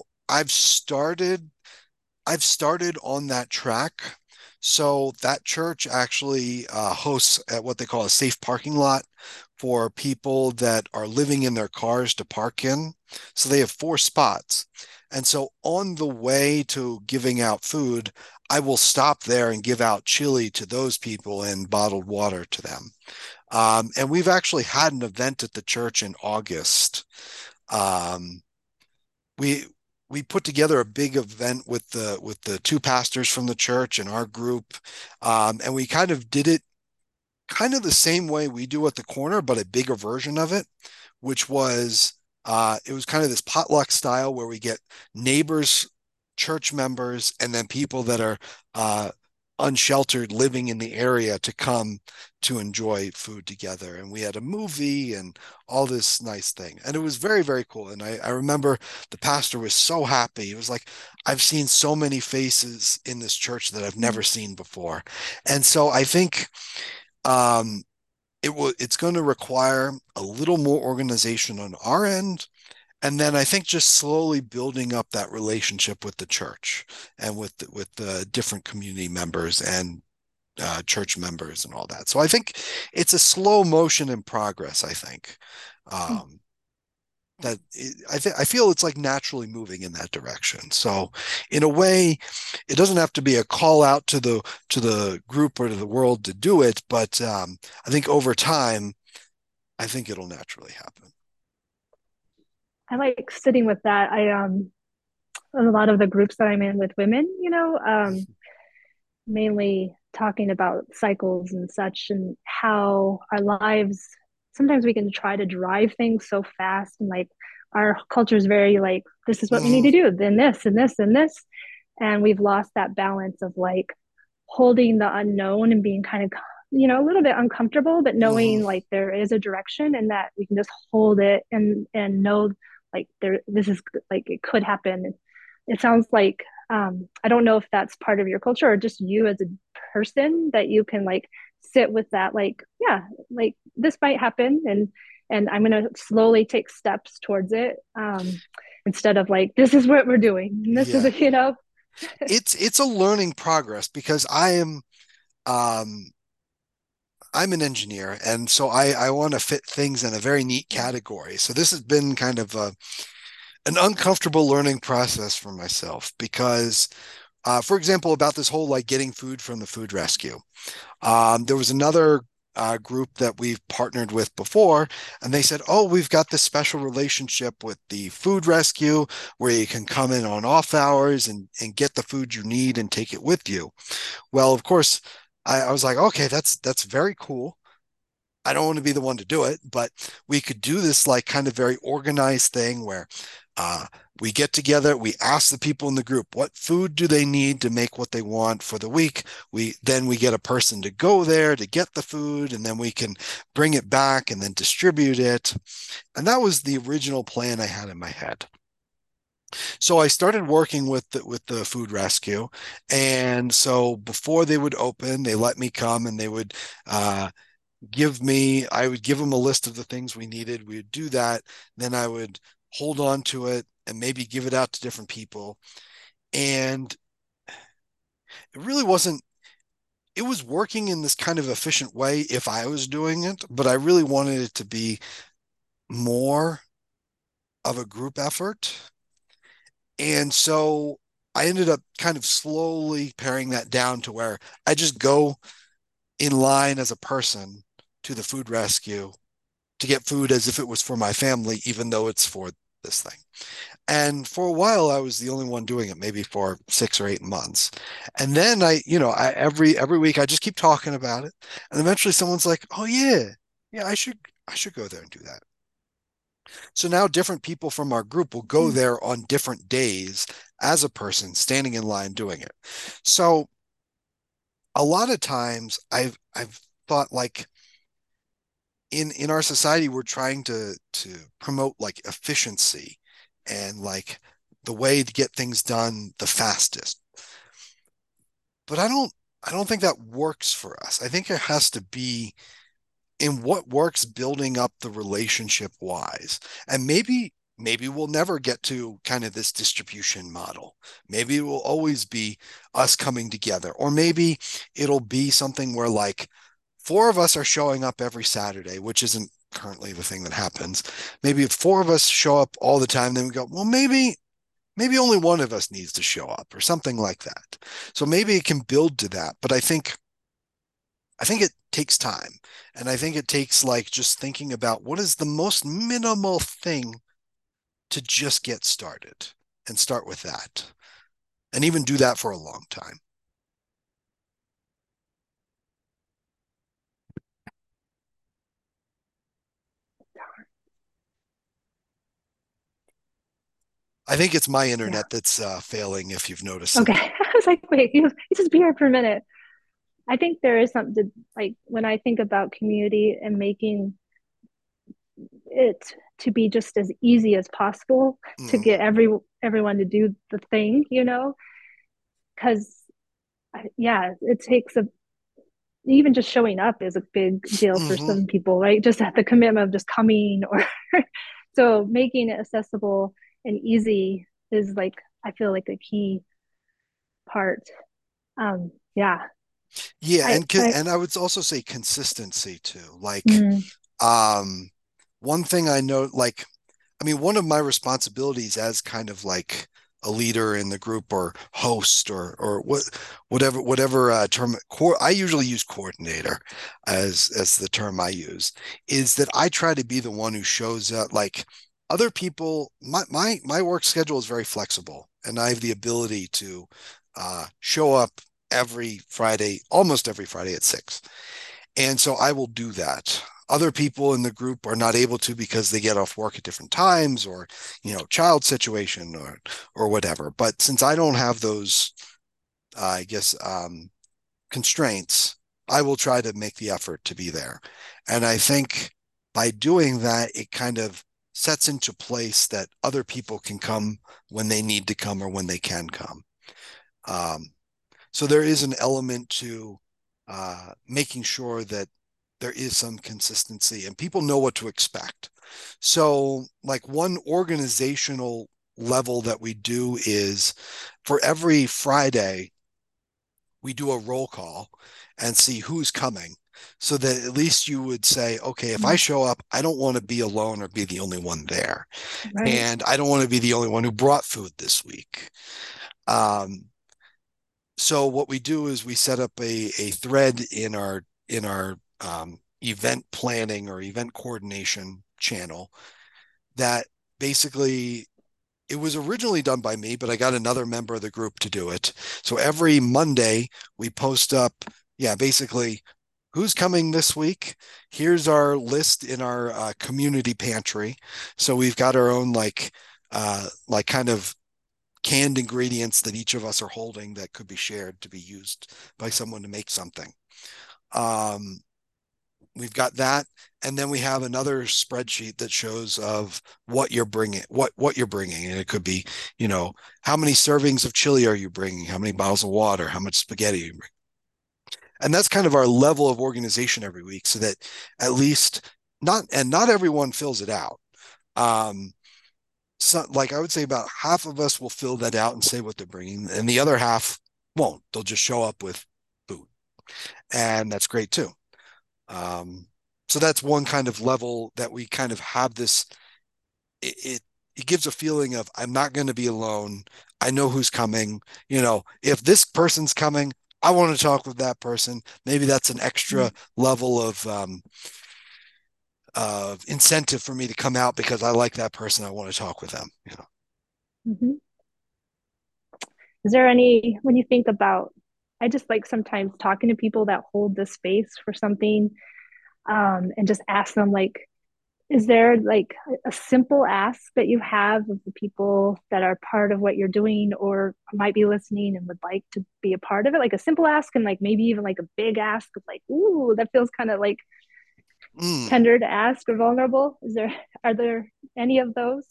[SPEAKER 2] I've started on that track. So that church actually hosts at what they call a safe parking lot for people that are living in their cars to park in. So they have 4 spots. And so on the way to giving out food, I will stop there and give out chili to those people and bottled water to them. And we've actually had an event at the church in August. Um, we we put together a big event with the 2 pastors from the church and our group, and we kind of did it kind of the same way we do at the corner, but a bigger version of it, which was it was kind of this potluck style where we get neighbors, church members, and then people that are uh, unsheltered living in the area to come to enjoy food together. And we had a movie and all this nice thing. And it was very, very cool. And I remember the pastor was so happy. He was like, I've seen so many faces in this church that I've never seen before. And so I think um, it's going to require a little more organization on our end. And then I think just slowly building up that relationship with the church and with the different community members and church members and all that. So I think it's a slow motion in progress. I think um, I feel it's like naturally moving in that direction. So in a way, it doesn't have to be a call out to the group or to the world to do it, but I think over time, I think it'll naturally happen.
[SPEAKER 1] I like sitting with that. A lot of the groups that I'm in with women, mainly talking about cycles and such and how our lives sometimes we can try to drive things so fast and like our culture is very like this is what we need
[SPEAKER 2] Mm,
[SPEAKER 1] to do then this and this and this and we've lost that balance of like holding the unknown and being kind of a little bit uncomfortable but knowing
[SPEAKER 2] mm,
[SPEAKER 1] like there is a direction and that we can just hold it and know like there this is like it could happen. It sounds like I don't know if that's part of your culture or just you as a person that you can like sit with that like yeah like this might happen and I'm going to slowly take steps towards it instead of like this is what we're doing and this is
[SPEAKER 2] yeah. It's a learning progress because um I'm an engineer, and so I want to fit things in a very neat
[SPEAKER 1] yeah
[SPEAKER 2] category. So this has been kind of an uncomfortable learning process for myself because, for example, about this whole like getting food from the food rescue. There was another group that we've partnered with before, and they said, "Oh, we've got this special relationship with the food rescue where you can come in on off hours and get the food you need and take it with you." Well, of course, I was like, "Okay, that's very cool." I don't want to be the one to do it, but we could do this like kind of very organized thing where uh, we get together, we ask the people in the group what food do they need to make what they want for the week. We get a person to go there to get the food, and then we can bring it back and then distribute it. And that was the original plan I had in my head. So I started working with the food rescue, and so before they would open, they let me come and they would I would give them a list of the things we needed. We would do that. Then I would hold on to it and maybe give it out to different people. And it really wasn't, it was working in this kind of efficient way if I was doing it, but I really wanted it to be more of a group effort. And so I ended up kind of slowly paring that down to where I just go in line as a person to the food rescue to get food as if it was for my family, even though it's for this thing. And for a while, I was the only one doing it, maybe for 6 or 8 months. And then every week I just keep talking about it, and eventually someone's like, "Oh yeah, yeah, I should go there and do that." So now different people from our group will go there on different days as a person standing in line doing it. So a lot of times I've thought like in our society we're trying to promote like efficiency and like the way to get things done the fastest. but I don't think that works for us. I think it has to be in what works building up the relationship wise. And maybe we'll never get to kind of this distribution model. Maybe it will always be us coming together. Or maybe it'll be something where like four of us are showing up every Saturday, which isn't currently the thing that happens. Maybe if four of us show up all the time, then we go, well, maybe only one of us needs to show up or something like that. So maybe it can build to that. But I think it takes time. And I think it takes like just thinking about what is the most minimal thing to just get started and start with that. And even do that for a long time. I think it's my
[SPEAKER 1] Yeah.
[SPEAKER 2] internet that's failing if you've noticed
[SPEAKER 1] Okay.
[SPEAKER 2] it.
[SPEAKER 1] I was like, wait, he just be here for a minute. I think there is something to like when I think about community and making it to be just as easy as possible to
[SPEAKER 2] Mm,
[SPEAKER 1] get everyone to do the thing, because yeah, it takes a even just showing up is a big deal for
[SPEAKER 2] hmm.
[SPEAKER 1] some people, right? Just at the commitment of just coming or so making it accessible and easy is like I feel like a key part. Yeah,
[SPEAKER 2] Yeah,
[SPEAKER 1] I
[SPEAKER 2] and I would also say consistency too. Like,
[SPEAKER 1] mm,
[SPEAKER 2] um, one thing I know, like, I mean, one of my responsibilities as kind of like a leader in the group or host or whatever term I usually use coordinator as the term I use is that I try to be the one who shows up like other people my work schedule is very flexible and I have the ability to show up every Friday almost every Friday at 6 and so I will do that. Other people in the group are not able to because they get off work at different times or, child situation or whatever. But since I don't have those, I guess, constraints, I will try to make the effort to be there. And I think by doing that, it kind of sets into place that other people can come when they need to come or when they can come. Um, so there is an element to making sure that there is some consistency and people know what to expect. So, like one organizational level that we do is for every Friday, we do a roll call and see who's coming. So that at least you would say, okay, if I
[SPEAKER 1] mm,
[SPEAKER 2] show up, I don't want to be alone or be the only one there.
[SPEAKER 1] right.
[SPEAKER 2] And I don't want to be the only one who brought food this week. Um, so what we do is we set up a thread in our event planning or event coordination channel that basically it was originally done by me, but I got another member of the group to do it. So every Monday we post up, yeah, basically who's coming this week. Here's our list in our community pantry. So we've got our own like kind of canned ingredients that each of us are holding that could be shared to be used by someone to make something. Um, we've got that, and then we have another spreadsheet that shows of what you're bringing, and it could be, how many servings of chili are you bringing, how many bottles of water, how much spaghetti you bring, and that's kind of our level of organization every week, so that at least not everyone fills it out. Um, so, like I would say about half of us will fill that out and say what they're bringing, and the other half won't. They'll just show up with food, and that's great too. Um, so that's one kind of level that we kind of have this. It it gives a feeling of I'm not going to be alone. I know who's coming. If this person's coming, I want to talk with that person. Maybe that's an extra level of incentive for me to come out because I like that person. I want to talk with them.
[SPEAKER 1] Mm-hmm. Is there any, when you think about, I just like sometimes talking to people that hold the space for something and just ask them, like, is there like a simple ask that you have of the people that are part of what you're doing or might be listening and would like to be a part of it? Like a simple ask and like maybe even like a big ask of like, ooh, that feels kind of like
[SPEAKER 2] Mm,
[SPEAKER 1] tender to ask or vulnerable. Are there any of those?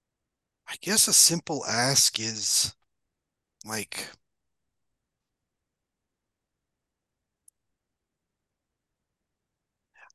[SPEAKER 2] I guess a simple ask is like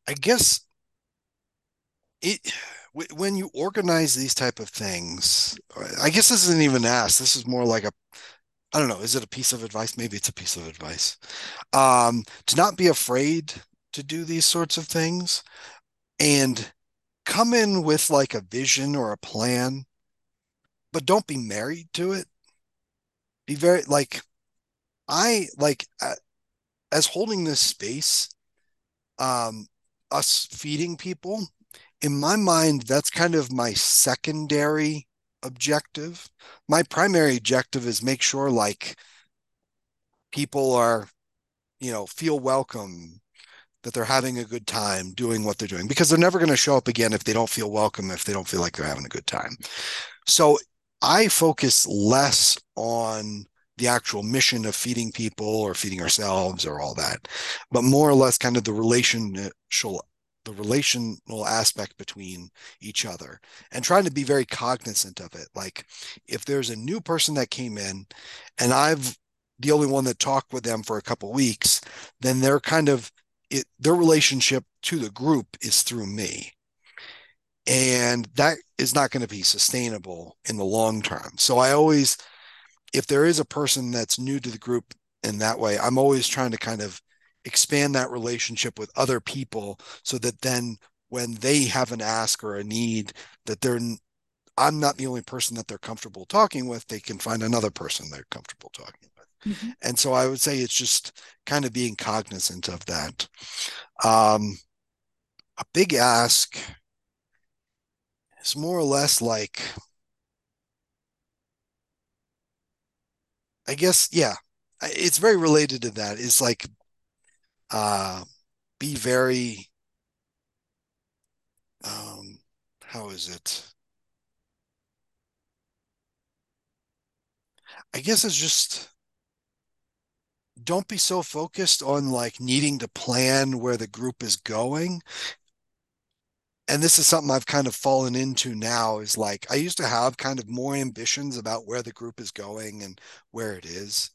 [SPEAKER 2] I guess it when you organize these type of things, I guess this isn't even asked. This is more like a, I don't know, is it a piece of advice? Maybe it's a piece of advice. To not be afraid to do these sorts of things and come in with like a vision or a plan, but don't be married to it. Be very like I like as holding this space, um, us feeding people, in my mind, that's kind of my secondary objective. My primary objective is make sure like people are, feel welcome, that they're having a good time doing what they're doing because they're never going to show up again if they don't feel welcome, if they don't feel like they're having a good time. So I focus less on the actual mission of feeding people or feeding ourselves or all that, but more or less kind of the relational aspect between each other and trying to be very cognizant of it. Like if there's a new person that came in and I've the only one that talked with them for a couple of weeks, then they're kind of their relationship to the group is through me, and that is not going to be sustainable in the long term. So I always, if there is a person that's new to the group in that way, I'm always trying to kind of expand that relationship with other people so that then when they have an ask or a need, that they're I'm not the only person that they're comfortable talking with, they can find another person they're comfortable talking with.
[SPEAKER 1] Mm-hmm.
[SPEAKER 2] And so I would say it's just kind of being cognizant of that. um, a big ask is more or less like, I guess, yeah, it's very related to that. It's like, uh, be very, how is it? I guess it's just don't be so focused on like needing to plan where the group is going. And this is something I've kind of fallen into now is like, I used to have kind of more ambitions about where the group is going and where it is.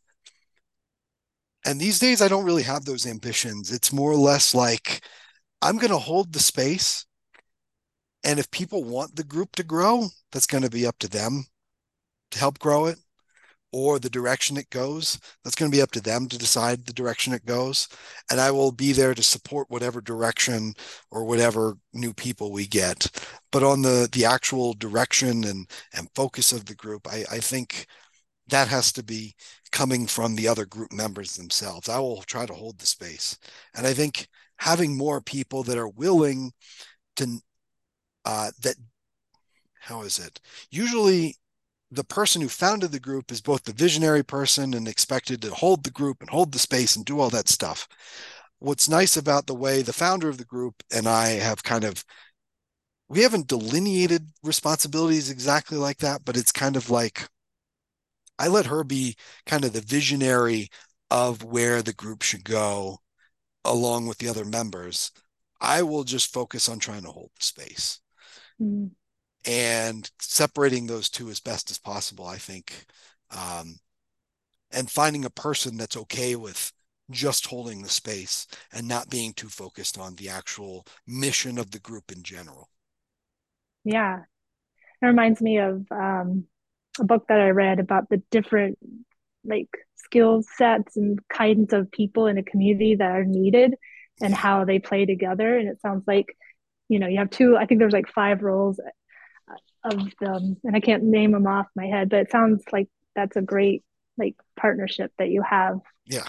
[SPEAKER 2] And these days, I don't really have those ambitions. It's more or less like, I'm going to hold the space. And if people want the group to grow, that's going to be up to them to help grow it, or the direction it goes. That's going to be up to them to decide the direction it goes. And I will be there to support whatever direction or whatever new people we get. But on the actual direction and focus of the group, I think that has to be coming from the other group members themselves. I will try to hold the space. And I think having more people that are willing to that how is it? Usually the person who founded the group is both the visionary person and expected to hold the group and hold the space and do all that stuff. What's nice about the way the founder of the group and I have kind of, we haven't delineated responsibilities exactly like that, but it's kind of like I let her be kind of the visionary of where the group should go along with the other members. I will just focus on trying to hold the space
[SPEAKER 1] Mm-hmm.
[SPEAKER 2] and separating those two as best as possible, I think. Um, and finding a person that's okay with just holding the space and not being too focused on the actual mission of the group in general.
[SPEAKER 1] Yeah, it reminds me of a book that I read about the different like skill sets and kinds of people in a community that are needed and
[SPEAKER 2] Yeah.
[SPEAKER 1] how they play together. And it sounds like, you have two, I think there's like five roles of them, and I can't name them off my head, but it sounds like that's a great like partnership that you have.
[SPEAKER 2] Yeah.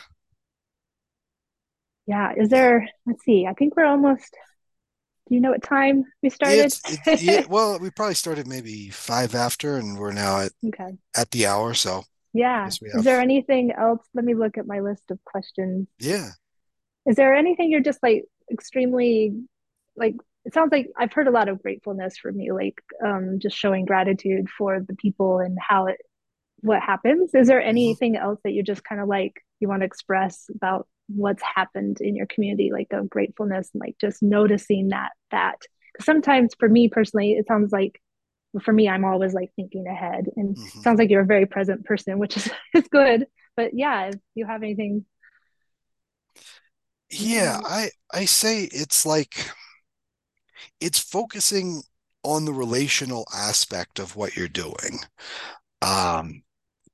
[SPEAKER 1] Yeah. Is
[SPEAKER 2] Yeah.
[SPEAKER 1] there, let's see, I think we're almost, do you know what time we started?
[SPEAKER 2] Yeah, well, we probably started maybe five after and we're now
[SPEAKER 1] Okay.
[SPEAKER 2] at the hour. So I
[SPEAKER 1] Yeah.
[SPEAKER 2] guess we
[SPEAKER 1] Is there
[SPEAKER 2] have,
[SPEAKER 1] anything else? Let me look at my list of questions.
[SPEAKER 2] yeah.
[SPEAKER 1] Is there anything you're just like extremely like it sounds like I've heard a lot of gratefulness from you, like just showing gratitude for the people and how it what happens. Is there
[SPEAKER 2] Mhm.
[SPEAKER 1] anything else that you just kind of like you want to express about what's happened in your community, like of gratefulness and like just noticing that? Because sometimes for me personally, it sounds like for me, I'm always like thinking ahead, and it
[SPEAKER 2] Mhm.
[SPEAKER 1] sounds like you're a very present person, which is is good. But yeah, if you have anything,
[SPEAKER 2] Yeah, I say it's like it's focusing on the relational aspect of what you're doing. Um,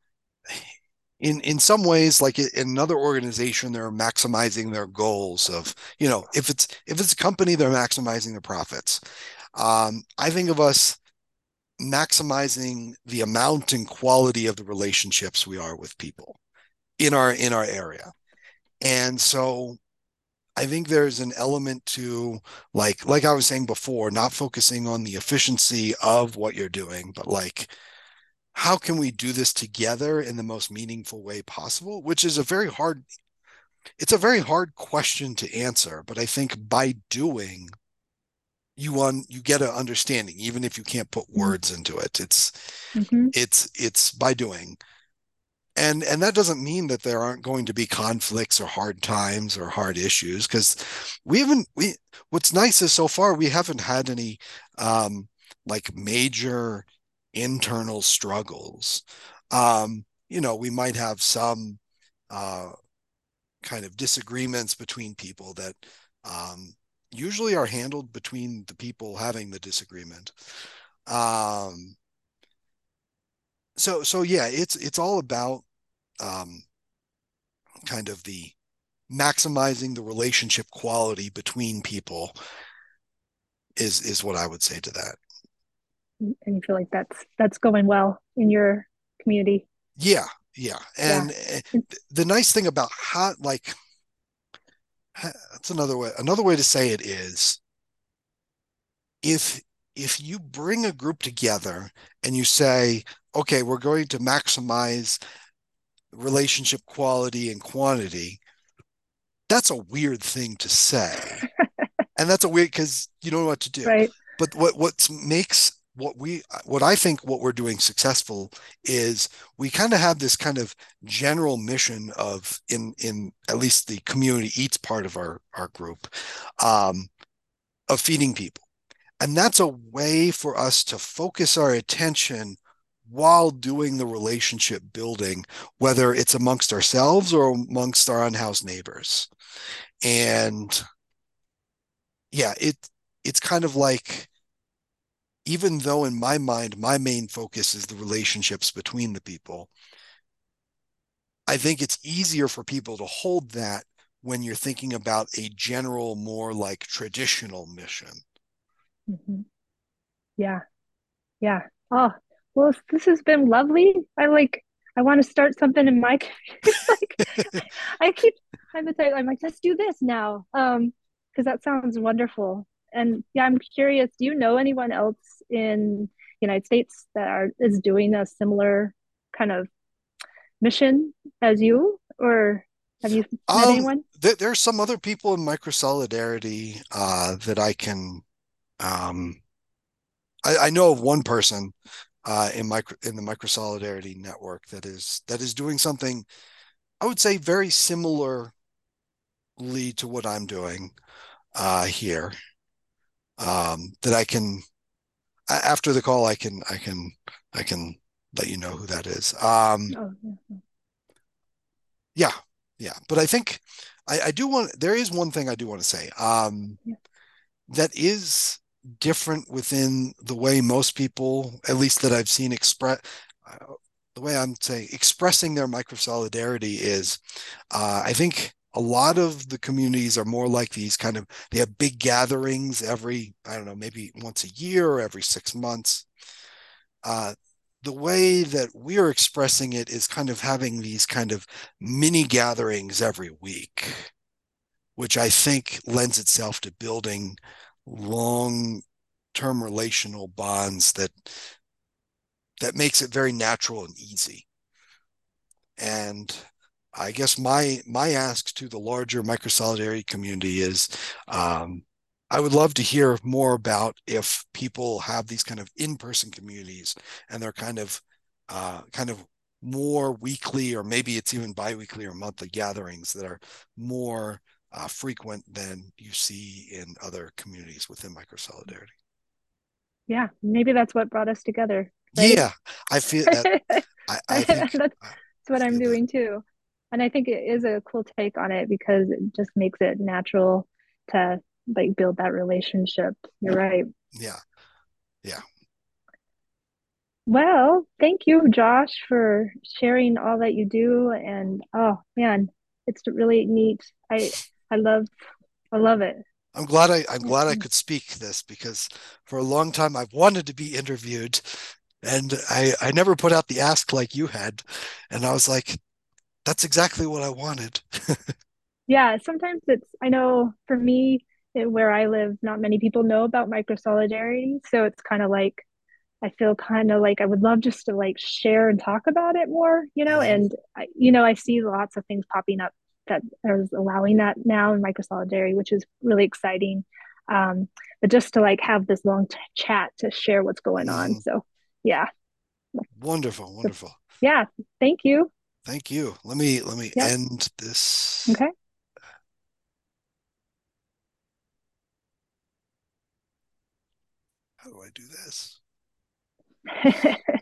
[SPEAKER 2] in some ways, like in another organization, they're maximizing their goals of, if it's a company, they're maximizing their profits. I think of us maximizing the amount and quality of the relationships we are with people in our area. And so I think there's an element to like I was saying before, not focusing on the efficiency of what you're doing, but like how can we do this together in the most meaningful way possible, which is a very hard question to answer, but I think by doing you get an understanding even if you can't put words into it. it's
[SPEAKER 1] Mm-hmm.
[SPEAKER 2] it's it's by doing. And that doesn't mean that there aren't going to be conflicts or hard times or hard issues, because we haven't we what's nice is so far we haven't had any like major internal struggles. We might have some uh kind of disagreements between people that usually are handled between the people having the disagreement. um so yeah, it's all about um kind of the maximizing the relationship quality between people is what I would say to that.
[SPEAKER 1] And you feel like that's going well in your community.
[SPEAKER 2] Yeah, yeah.
[SPEAKER 1] Yeah.
[SPEAKER 2] And the nice thing about how, like, that's another way to say it is, if if you bring a group together and you say, okay, we're going to maximize relationship quality and quantity, that's a weird thing to say. And that's a weird, because you don't know what to do.
[SPEAKER 1] Right.
[SPEAKER 2] But what makes what I think what we're doing successful is we kind of have this kind of general mission of, in at least the community eats part of our group, um, of feeding people. And that's a way for us to focus our attention while doing the relationship building, whether it's amongst ourselves or amongst our unhoused neighbors. And yeah, it's kind of like, even though in my mind my main focus is the relationships between the people, I think it's easier for people to hold that when you're thinking about a general, more like traditional mission.
[SPEAKER 1] Mm-hmm. Yeah. Yeah. Oh, well, this has been lovely. I want to start something in my community. Like, I keep, I'm like, let's do this now. Because that sounds wonderful. And yeah, I'm curious, do you know anyone else in the United States is doing a similar kind of mission as you, or have you met
[SPEAKER 2] Um,
[SPEAKER 1] anyone?
[SPEAKER 2] there's some other people in Microsolidarity that um, I know of one person in the Microsolidarity network that is doing something I would say very similarly to what I'm doing here. That I can, after the call, I can let you know who that is.
[SPEAKER 1] Oh, yeah.
[SPEAKER 2] Yeah, yeah. But I think I do want. There is one thing I do want to say.
[SPEAKER 1] Yeah.
[SPEAKER 2] That is different within the way most people, at least that I've seen express, the way I'm saying expressing their microsolidarity is, I think a lot of the communities are more like these kind of, they have big gatherings every, I don't know, maybe once a year or every 6 months. Uh, the way that we're expressing it is kind of having these kind of mini gatherings every week, which I think lends itself to building long term relational bonds that makes it very natural and easy. And I guess my ask to the larger microsolidarity community is, um, I would love to hear more about if people have these kind of in-person communities and they're kind of more weekly, or maybe it's even biweekly or monthly gatherings that are more frequent than you see in other communities within microsolidarity.
[SPEAKER 1] Yeah. Maybe that's what brought us together, right?
[SPEAKER 2] Yeah, I feel that. I think
[SPEAKER 1] That's
[SPEAKER 2] I
[SPEAKER 1] what I'm
[SPEAKER 2] feel that.
[SPEAKER 1] doing too. And I think it is a cool take on it because it just makes it natural to like build that relationship. You're right.
[SPEAKER 2] Yeah. Yeah.
[SPEAKER 1] Well, thank you, Josh, for sharing all that you do. And oh man, it's really neat. I love I love it.
[SPEAKER 2] I'm glad I could speak this because for a long time I've wanted to be interviewed and I never put out the ask like you had. And I was like, that's exactly what I wanted.
[SPEAKER 1] Yeah, sometimes it's, I know for me, where I live, not many people know about microsolidarity. So it's kind of like, I feel kind of like I would love just to like share and talk about it more,
[SPEAKER 2] Mhm.
[SPEAKER 1] and I see lots of things popping up that are allowing that now in microsolidarity, which is really exciting. Um, but just to like have this long chat to share what's going on.
[SPEAKER 2] Mhm.
[SPEAKER 1] So yeah,
[SPEAKER 2] Wonderful,
[SPEAKER 1] so,
[SPEAKER 2] wonderful.
[SPEAKER 1] yeah, thank you.
[SPEAKER 2] Thank you. Let me
[SPEAKER 1] Yep.
[SPEAKER 2] end this.
[SPEAKER 1] Okay.
[SPEAKER 2] How do I do this?